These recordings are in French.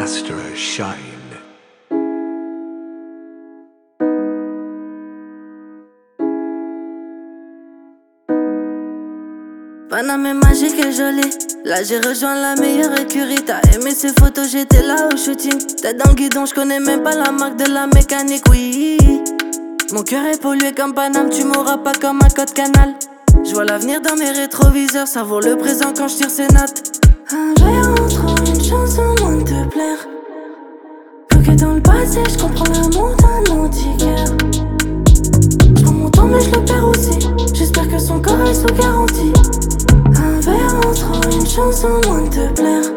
master shine. Paname est magique et jolie. Là j'ai rejoint la meilleure écurie. T'as aimé ces photos, j'étais là au shooting. Tête dans le guidon, j'connais même pas la marque de la mécanique, oui. Mon cœur est pollué comme Paname, tu m'auras pas comme un code canal. J'vois l'avenir dans mes rétroviseurs, ça vaut le présent quand j'tire ces notes. Un verre entre une chanson, loin de te plaire. Bloqué dans le passé, j'comprends l'amour d'un antiquaire. J'prends mon temps mais j'le perds aussi. J'espère que son corps est sous garantie. Un verre entre une chanson, loin de te plaire.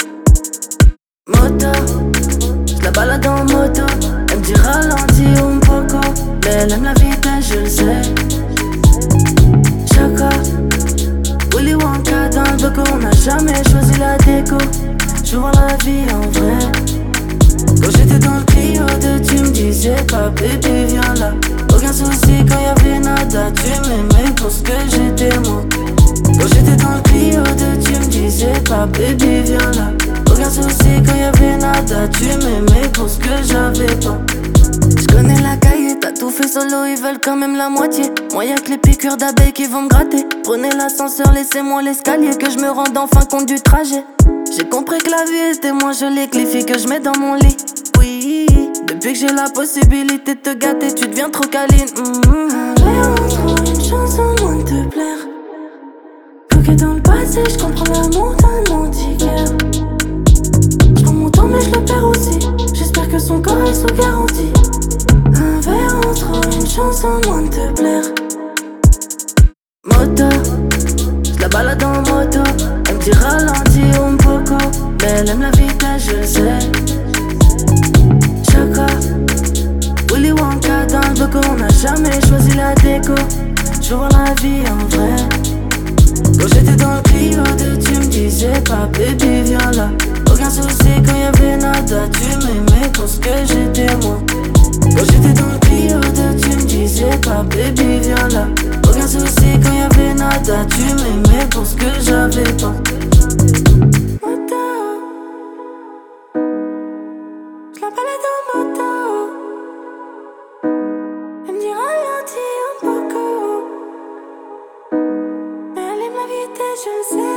Moto, j'la balade en moto. Elle me dit ralenti ou m'poco. Mais elle aime la vitesse, je le sais. Choco, Willy Wonka dans le boco. On n'a jamais choisi la déco. Je vois la vie en vrai. Quand j'étais dans le Clio 2, tu me disais pas bébé viens là. Aucun souci quand y'avait nada. Tu m'aimais pour ce que j'étais moi. Quand j'étais dans le Clio 2, tu me disais pas bébé viens là. Aucun souci quand y'avait nada. Tu m'aimais pour ce que j'avais pas. J'connais la cahier, t'as tout fait solo, ils veulent quand même la moitié. Moi y'a que les piqûres d'abeilles qui vont me gratter. Prenez l'ascenseur, laissez-moi l'escalier, que je me rende enfin compte du trajet. J'ai compris que la vie était moins jolie que les filles que je mets dans mon lit. Oui, depuis que j'ai la possibilité de te gâter, tu deviens trop câline. Entre une chanson, loin de te plaire. Bloqué dans le passé, j'comprends l'amour d'un antiquaire. J'prends mon temps mais j'le perds aussi. J'espère que son corps est sous garantie. Un verre entre une chanson, loin de te plaire. Moto, j'la balade en moto. Elle me dit ralenti ou m'poco. Mais elle aime la vitesse, je le sais. Choco, Willy Wonka dans le boco. On n'a jamais choisi la déco. Je vois la vie en vrai. Quand j'étais dans le Clio 2, tu me disais pas bébé viens là. Aucun souci quand y'avait nada. Tu m'aimais pour ce que j'étais moi. Quand j'étais dans le Clio 2, tu me disais pas bébé viens là. Aucun souci quand y'avait nada. Tu m'aimais pour ce que j'avais pas. Moto, j'la balade en moto. Elle me dit ralenti un poco. Mais elle aime la vitesse, je le sais.